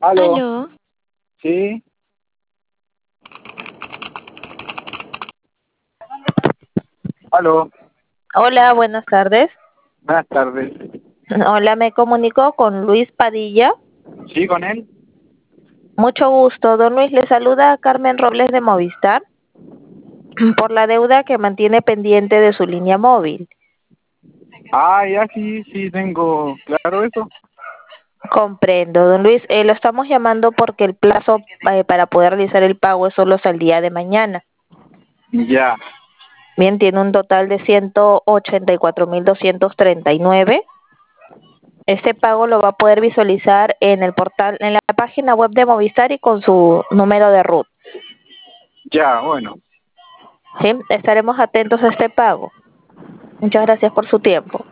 Aló, Aló, sí, aló, hola, buenas tardes. buenas tardes. Hola, me comunico con Luis Padilla. ¿Sí, con él? Mucho gusto, don Luis. Le saluda a Carmen Robles de Movistar por la deuda que mantiene pendiente de su línea móvil. Ah, ya sí, sí, tengo claro eso. Comprendo, don Luis. Lo estamos llamando porque el plazo para poder realizar el pago es solo hasta el día de mañana. Ya, Bien, tiene un total de 184.239. Este pago lo va a poder visualizar en el portal, en la página web de Movistar y con su número de RUT. ya, bueno. Sí, estaremos atentos a este pago. Muchas gracias por su tiempo.